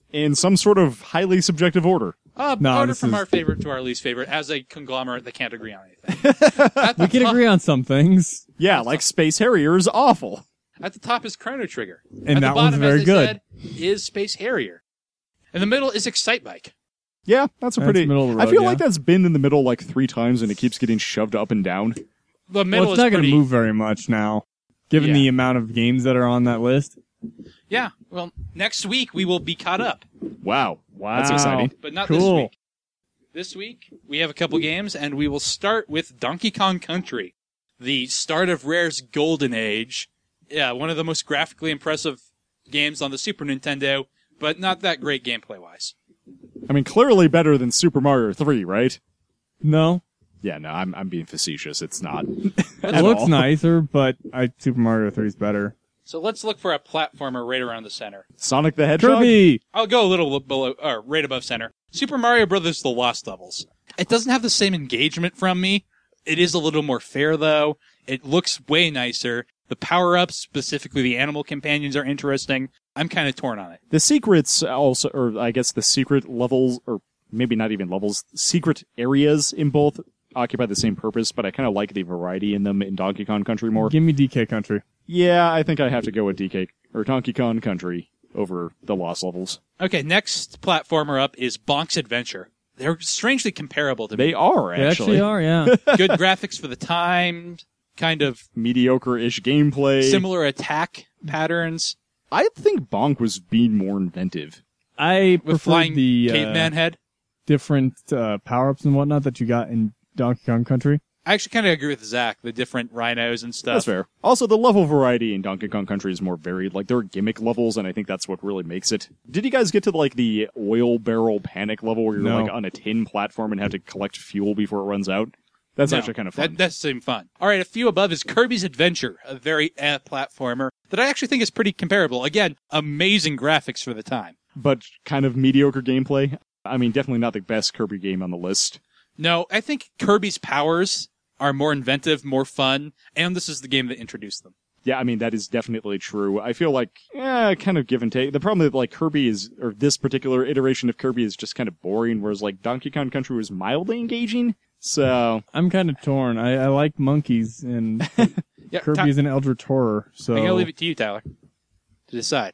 in some sort of highly subjective order. Uh, No, order this from is- our favorite to our least favorite. As a conglomerate that can't agree on anything. At the We can top- agree on some things, Yeah, like Space Harrier is awful. At the top is Chrono Trigger. and At the that bottom, one's very as I good. said, is Space Harrier. In the middle is Excite Bike. Yeah, that's a That's pretty. middle of the I road, feel yeah. like that's been in the middle like three times, and it keeps getting shoved up and down. The middle Well, it's is not going pretty. to move very much now, given Yeah. the amount of games that are on that list. Yeah. Well, next week we will be caught up, Wow, Wow, that's exciting. but not this Cool. week. This week we have a couple games, and we will start with Donkey Kong Country, the start of Rare's golden age. Yeah, one of the most graphically impressive games on the Super Nintendo, but not that great gameplay-wise. I mean, clearly better than Super Mario three, right? No, Yeah, no, I'm I'm being facetious. It's not. it At looks all. nicer, but I, Super Mario three is better. So let's look for a platformer right around the center. Sonic the Hedgehog. Kirby. I'll go a little below, or right above center. Super Mario Brothers: The Lost Levels. It doesn't have the same engagement from me. It is a little more fair, though. It looks way nicer. The power-ups, specifically the animal companions, are interesting. I'm kind of torn on it. The secrets also, or I guess the secret levels, or maybe not even levels, secret areas in both occupy the same purpose, but I kind of like the variety in them in Donkey Kong Country more. Give me D K Country. Yeah, I think I have to go with D K or Donkey Kong Country over the Lost Levels. Okay, next platformer up is Bonk's Adventure. They're strangely comparable to me. They are They actually, actually are, yeah. Good graphics for the time, kind of mediocre-ish gameplay. similar attack patterns I think Bonk was being more inventive. I with prefer flying the uh, caveman head. different uh, power-ups and whatnot that you got in Donkey Kong Country. I actually kind of agree with Zach, the different rhinos and stuff. That's fair. Also, the level variety in Donkey Kong Country is more varied. Like, there are gimmick levels, and I think that's what really makes it. Did you guys get to, like, the oil barrel panic level where you're, No. like, on a tin platform and have to collect fuel before it runs out? That's No, actually kind of fun. That, that seemed fun. All right, a few above is Kirby's Adventure, a very eh platformer that I actually think is pretty comparable. Again, amazing graphics for the time. But kind of mediocre gameplay. I mean, definitely not the best Kirby game on the list. No, I think Kirby's powers are more inventive, more fun, and this is the game that introduced them. Yeah, I mean, that is definitely true. I feel like, eh, kind of give and take. The problem with, like, Kirby is, or this particular iteration of Kirby is just kind of boring, whereas, like, Donkey Kong Country was mildly engaging. So, I'm kind of torn. I, I like monkeys, and Yeah, Kirby is an Eldritch horror, so... I'm going to leave it to you, Tyler, to decide.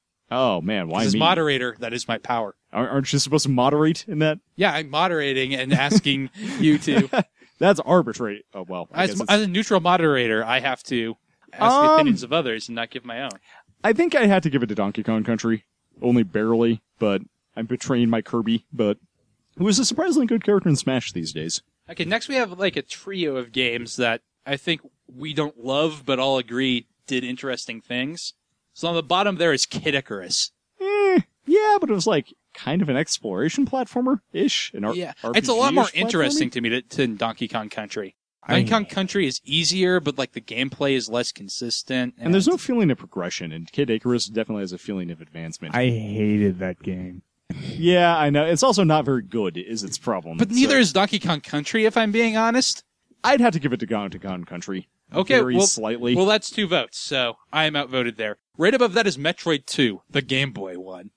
oh man, why As me? moderator, that is my power. Aren't aren't you supposed to moderate in that? Yeah, I'm moderating and asking you to. That's arbitrary. Oh, well, I, As, guess it's- as a neutral moderator, I have to ask the Um, opinions of others and not give my own. I think I had to give it to Donkey Kong Country. Only barely, but I'm betraying my Kirby, but who is a surprisingly good character in Smash these days. Okay, next we have like a trio of games that I think we don't love, but all agree did interesting things. So on the bottom there is Kid Icarus. Eh, yeah, but it was like kind of an exploration platformer-ish. An R- Yeah, R P G-ish it's a lot more platforming. interesting to me to, to Donkey Kong Country. I- Donkey Kong Country is easier, but like the gameplay is less consistent. And there's no feeling of progression, and Kid Icarus definitely has a feeling of advancement. I hated that game. yeah, I know. It's also not very good, is its problem. But neither So is Donkey Kong Country, if I'm being honest. I'd have to give it to Donkey Kong Country. Okay, very well, slightly. well, that's two votes, so I am outvoted there. Right above that is Metroid two, the Game Boy one.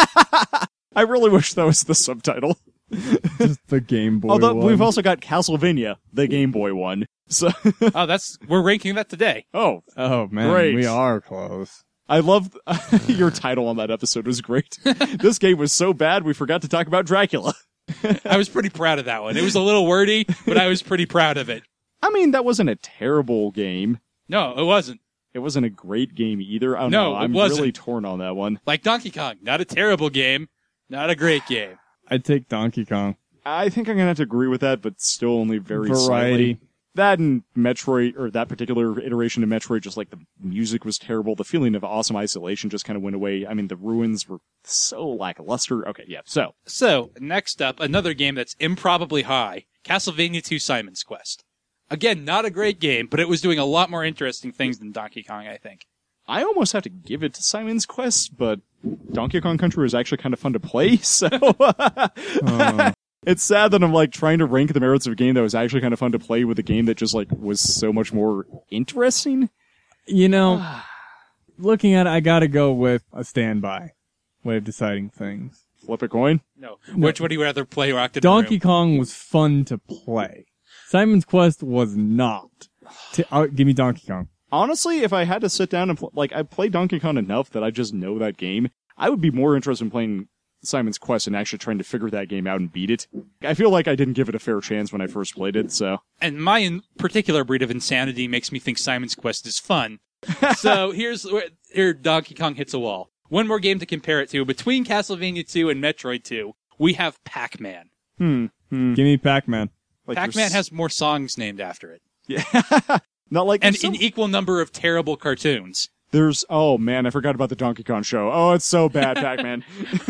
I really wish that was the subtitle. Just the Game Boy Although one. we've also got Castlevania, the Game Boy one. So, Oh, that's we're ranking that today. oh, Oh, man, Great. we are close. I love your title on that episode was great. This game was so bad we forgot to talk about Dracula. I was pretty proud of that one. It was a little wordy, but I was pretty proud of it. I mean, that wasn't a terrible game. No, it wasn't. It wasn't a great game either. I don't No, know. it I'm wasn't. really torn on that one. Like Donkey Kong, not a terrible game, not a great game. I'd take Donkey Kong. I think I'm gonna have to agree with that, but still only very Variety. slightly. That and Metroid, or that particular iteration of Metroid, just like the music was terrible. The feeling of awesome isolation just kind of went away. I mean, the ruins were so lackluster. Okay, yeah. So, So, next up, another game that's improbably high, Castlevania two Simon's Quest. Again, not a great game, but it was doing a lot more interesting things than Donkey Kong, I think. I almost have to give it to Simon's Quest, but Donkey Kong Country was actually kind of fun to play, so Oh. it's sad that I'm like trying to rank the merits of a game that was actually kind of fun to play with a game that just like was so much more interesting. You know, looking at it, I gotta go with a standby. way of deciding things. Flip a coin? No. Which would you rather play or Octodad Donkey Kong was fun to play. Simon's Quest was not. T- uh, give me Donkey Kong. Honestly, if I had to sit down and pl- like I played Donkey Kong enough that I just know that game, I would be more interested in playing Simon's Quest and actually trying to figure that game out and beat it. I feel like I didn't give it a fair chance when I first played it, so. And my in- particular breed of insanity makes me think Simon's Quest is fun. So here's where here Donkey Kong hits a wall. One more game to compare it to. Between Castlevania two and Metroid two, we have Pac-Man. Hmm. hmm. Give me Pac-Man. Like Pac-Man there's- has more songs named after it. Yeah. Not like And there's some- an equal number of terrible cartoons. There's, oh man, I forgot about the Donkey Kong show. Oh, it's so bad, Pac-Man.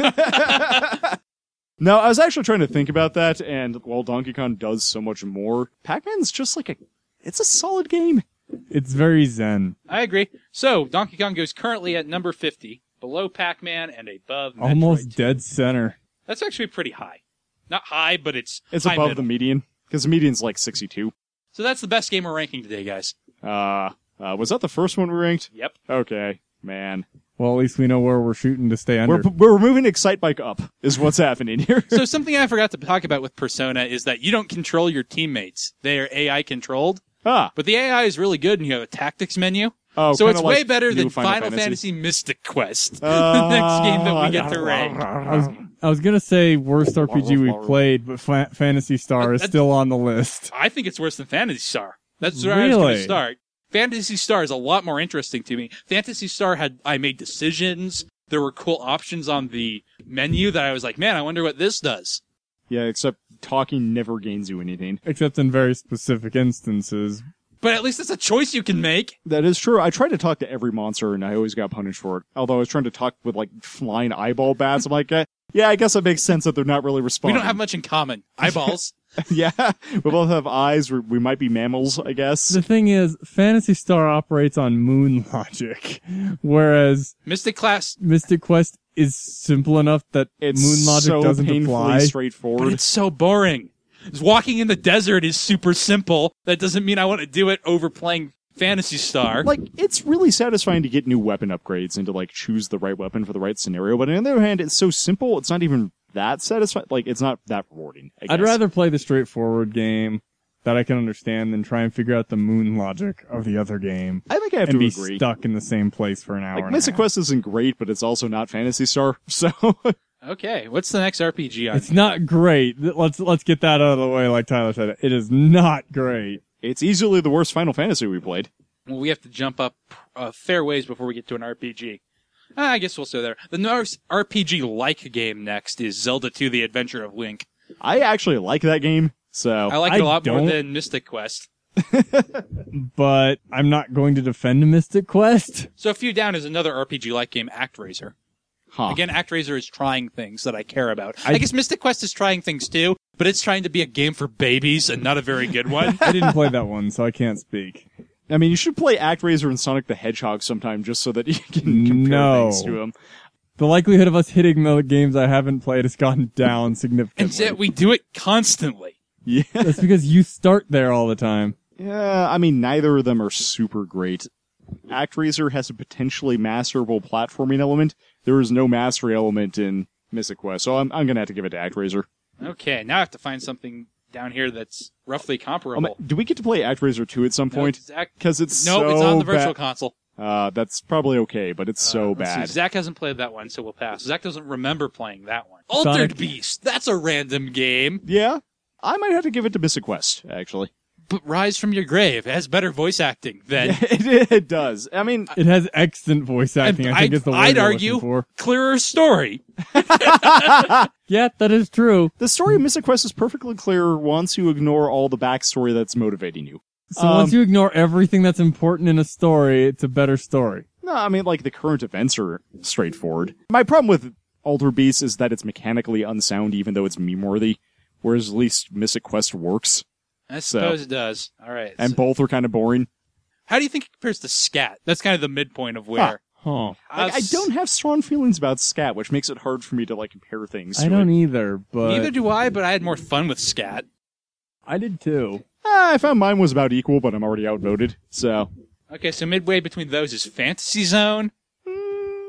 No, I was actually trying to think about that, and while Donkey Kong does so much more, Pac-Man's just like a, it's a solid game. It's very zen. I agree. So, Donkey Kong goes currently at number fifty, below Pac-Man and above Metroid. Almost dead center. That's actually pretty high. Not high, but it's It's high above middle. the median, because the median's like sixty-two. So that's the best game we're ranking today, guys. Uh, uh, was that the first one we ranked? Yep. Okay, man. Well, at least we know where we're shooting to stay under. We're, we're moving Excite Bike up, is what's happening here. So something I forgot to talk about with Persona is that you don't control your teammates. They are A I controlled, ah, but the A I is really good and you have a tactics menu. oh, So kinda it's like way better new than Final, Fantasy. Mystic Quest, Uh, the next game that we get to rank. I was, I was gonna say worst R P G we played, but Fa- Phantasy Star is That's- still on the list. I think it's worse than Phantasy Star. That's where I was going to Really? start. Phantasy Star is a lot more interesting to me. Phantasy Star had, I made decisions. There were cool options on the menu that I was like, man, I wonder what this does. Yeah, except talking never gains you anything. Except in very specific instances. But at least it's a choice you can make. That is true. I tried to talk to every monster, and I always got punished for it. Although I was trying to talk with, like, flying eyeball bats. I'm like, eh, yeah, I guess it makes sense that they're not really We responding. don't have much in common. Eyeballs. Yeah, we both have eyes. We we might be mammals, I guess. The thing is, Phantasy Star operates on moon logic, whereas Mystic Class, Mystic Quest is simple enough that It's moon logic so doesn't painfully apply. but straightforward. it's so boring. Walking in the desert is super simple. That doesn't mean I want to do it over playing Phantasy Star. Like, it's really satisfying to get new weapon upgrades and to, like, choose the right weapon for the right scenario. But on the other hand, it's so simple, it's not even that satisfying. Like, it's not that rewarding, I I'd guess. rather play the straightforward game that I can understand than try and figure out the moon logic of the other game I think I have and to be agree. stuck in the same place for an hour. Like, and a Mystic half. Quest isn't great, but it's also not Phantasy Star, so... Okay, what's the next R P G on? It's not great. Let's let's get that out of the way. Like Tyler said, it is not great. It's easily the worst Final Fantasy we played. Well, we have to jump up uh, fair ways before we get to an R P G. Ah, I guess we'll stay there. The next R P G-like game next is Zelda two: The Adventure of Link. I actually like that game, so... I like it I a lot more don't. than Mystic Quest. But I'm not going to defend Mystic Quest. So a few down is another R P G-like game, ActRaiser. Huh. Again, ActRaiser is trying things that I care about. I, I- guess Mystic Quest is trying things too, but it's trying to be a game for babies and not a very good one. I didn't play that one, so I can't speak. I mean, you should play ActRaiser and Sonic the Hedgehog sometime just so that you can compare No. things to them. The likelihood of us hitting the games I haven't played has gone down significantly. And yet we do it constantly. Yeah. That's because you start there all the time. Yeah, I mean, neither of them are super great. ActRaiser has a potentially masterable platforming element. There is no mastery element in Mystic Quest, so I'm, I'm gonna have to give it to ActRaiser. Okay, now I have to find something down here that's roughly Oh, comparable. ma- do we get to play ActRaiser two at some No, point? Zach, Because it's no, so it's on the virtual bad. console. Uh, that's probably okay, but it's so Let's see, bad. Zach hasn't played that one, so we'll pass. Zach doesn't remember playing that one. Sonic- Altered Beast. That's a random game. Yeah, I might have to give it to Mystic Quest, actually. But Rise from Your Grave has better voice acting than it, it does. I mean, It has excellent voice acting. And I think I'd- it's the word I'd you're argue- looking for. clearer story. Yeah, that is true. the story of Mystic Quest is perfectly clear once you ignore all the backstory that's motivating you. So Um, once you ignore everything that's important in a story, it's a better story. No, I mean, like, the current events are straightforward. My problem with Altered Beast is that it's mechanically unsound, even though it's meme-worthy, whereas at least Mystic Quest works, I So- suppose it does. All right. and so both are kind of boring. how do you think it compares to Scat? That's kind of the midpoint of where. Huh. Like, I Us- don't have strong feelings about Scat, which makes it hard for me to, like, compare things to I don't it. either, but Neither do I, but I had more fun with Scat. I did too. Ah, I found mine was about equal, but I'm already outvoted, so... Okay, so midway between those is Fantasy Zone. Mm,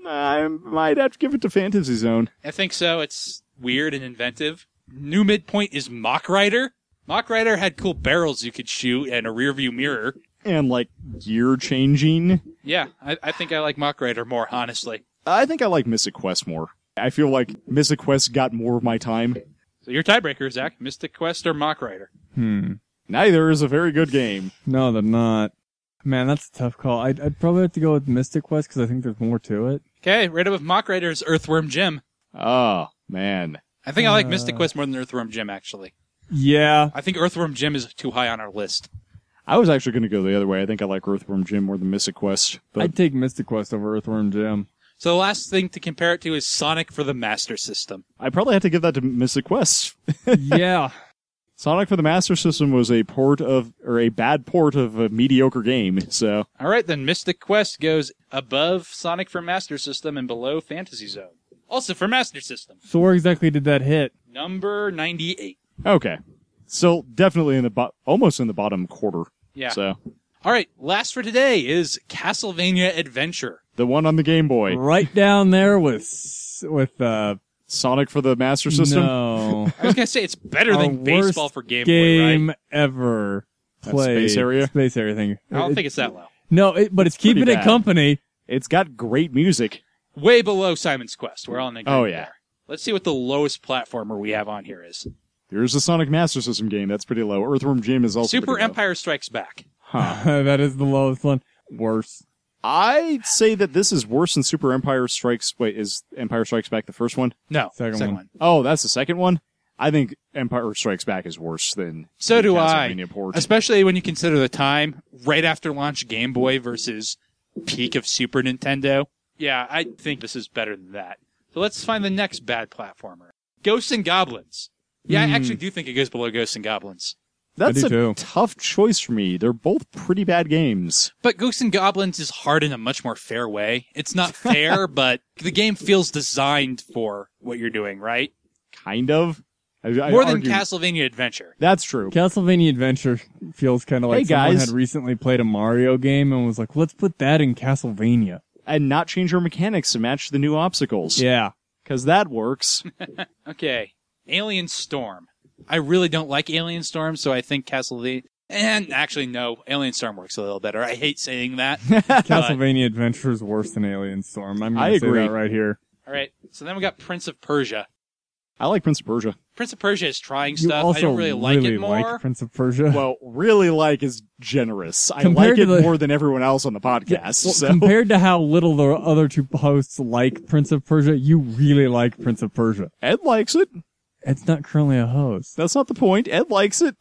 I might have to give it to Fantasy Zone. I think so. It's weird and inventive. New midpoint is Mock Rider. Mock Rider had cool barrels you could shoot and a rear view mirror. And, like, gear changing. Yeah, I, I think I like Mock Rider more, honestly. I think I like Mystic Quest more. I feel like Mystic Quest got more of my time. So your tiebreaker, Zach, Mystic Quest or Mock Rider? Hmm. Neither is a very good game. No, they're not. Man, that's a tough call. I'd, I'd probably have to go with Mystic Quest because I think there's more to it. Okay, right up with Mock Rider is Earthworm Jim. Oh, man. I think I like Uh, Mystic Quest more than Earthworm Jim, actually. Yeah. I think Earthworm Jim is too high on our list. I was actually going to go the other way. I think I like Earthworm Jim more than Mystic Quest. But I'd take Mystic Quest over Earthworm Jim. So the last thing to compare it to is Sonic for the Master System. I probably have to give that to Mystic Quest. Yeah. Sonic for the Master System was a port of, or a bad port of a mediocre game, so. All right, then Mystic Quest goes above Sonic for Master System and below Fantasy Zone. Also for Master System. So where exactly did that hit? Number ninety-eight. Okay. Still definitely in the, bo- almost in the bottom quarter. Yeah. So. All right, last for today is Castlevania Adventure. The one on the Game Boy. Right down there with, with, uh, Sonic for the Master System? no. I was going to say it's better Our than baseball worst for Game, game Boy, right? ever That played. Space Area? Space Area thing. I don't It- think it's that low. No, it, but it's keeping pretty it bad. company. It's got great music. Way below Simon's Quest. We're all in agreement Oh, yeah. there. Let's see what the lowest platformer we have on here is. There's a Sonic Master System game. That's pretty low. Earthworm Jim is also Super pretty low. Empire Strikes Back. Huh. That is the lowest one. Worse. I'd say that this is worse than Super Empire Strikes... Wait, is Empire Strikes Back the first one? No, Second second one. one. Oh, that's the second one? I think Empire Strikes Back is worse than So the do I. Castlevania port. Especially when you consider the time right after launch Game Boy versus peak of Super Nintendo. Yeah, I think this is better than that. So let's find the next bad platformer. Ghosts and Goblins. Yeah, Hmm. I actually do think it goes below Ghosts and Goblins. That's I a do too. tough choice for me. They're both pretty bad games. But Ghosts and Goblins is hard in a much more fair way. It's not fair, but the game feels designed for what you're doing, right? Kind of. I, I More than argue- Castlevania Adventure. That's true. Castlevania Adventure feels kind of like Hey, someone guys. had recently played a Mario game and was like, let's put that in Castlevania. And not change your mechanics to match the new obstacles. Yeah. Because that works. Okay, Alien Storm. I really don't like Alien Storm, so I think Castlevania... And actually, no, Alien Storm works a little better. I hate saying that. Castlevania Adventure is worse than Alien Storm. I'm I going to say agree. that right here. All right, so then we got Prince of Persia. I like Prince of Persia. Prince of Persia is trying You stuff. also I don't really like it more. like Prince of Persia. Well, really like is generous. I Compared like to it the- more than everyone else on the podcast. Yeah, well, so. compared to how little the other two hosts like Prince of Persia, you really like Prince of Persia. Ed likes it. It's not currently a host. That's not the point. Ed likes it.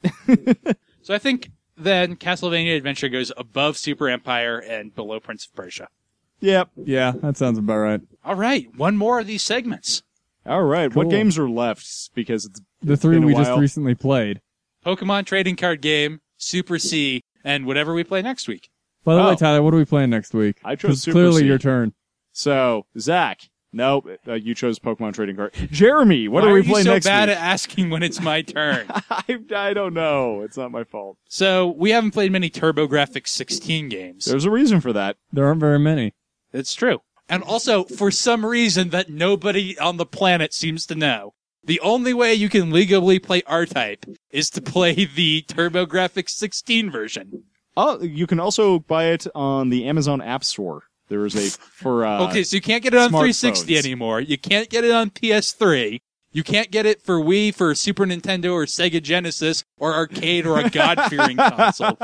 So I think then Castlevania Adventure goes above Super Empire and below Prince of Persia. Yep. Yeah, that sounds about right. All right, one more of these segments. All right. What Cool. games are left? Because it's The three been a we just while. recently played. Pokemon trading card game, Super C, and whatever we play next week. By the Oh. way, Tyler, what are we playing next week? I chose 'Cause Super clearly C. your turn. So, Zach. Nope. Uh, you chose Pokemon Trading Card. Jeremy, what Why are we you playing so next bad week? at asking when it's my turn? I, I don't know. It's not my fault. So we haven't played many TurboGrafx sixteen games. There's a reason for that. There aren't very many. It's true. And also, for some reason that nobody on the planet seems to know, the only way you can legally play R-Type is to play the TurboGrafx sixteen version. Oh, you can also buy it on the Amazon App Store. There is a for uh, Okay, so you can't get it on three sixty smartphones. anymore. You can't get it on P S three. You can't get it for Wii, for Super Nintendo, or Sega Genesis, or arcade, or a God-fearing console.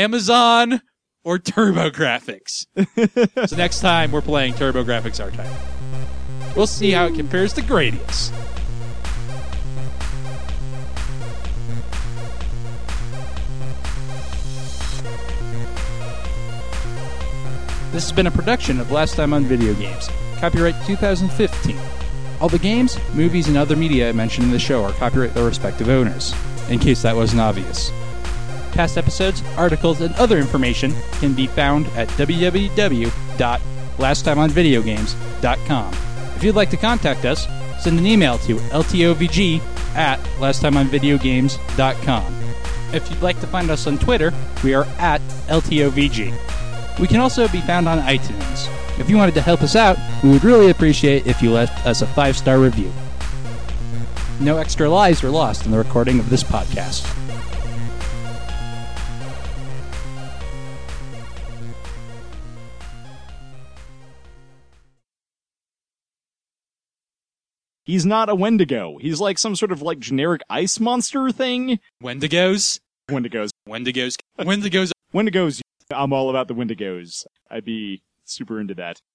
Amazon or TurboGrafx. So next time we're playing TurboGrafx R-Type. We'll see how it compares to Gradius. This has been a production of Last Time on Video Games. Copyright two thousand fifteen. All the games, movies, and other media mentioned in the show are copyright their respective owners, in case that wasn't obvious. Past episodes, articles, and other information can be found at w w w dot last time on video games dot com. If you'd like to contact us, send an email to l t o v g at last time on video games dot com. If you'd like to find us on Twitter, we are at L T O V G. We can also be found on iTunes. If you wanted to help us out, we would really appreciate if you left us a five-star review. No extra lives were lost in the recording of this podcast. He's not a Wendigo. He's like some sort of like generic ice monster thing. Wendigos? Wendigos. Wendigos. Wendigos. Wendigos. I'm all about the Wendigos. I'd be super into that.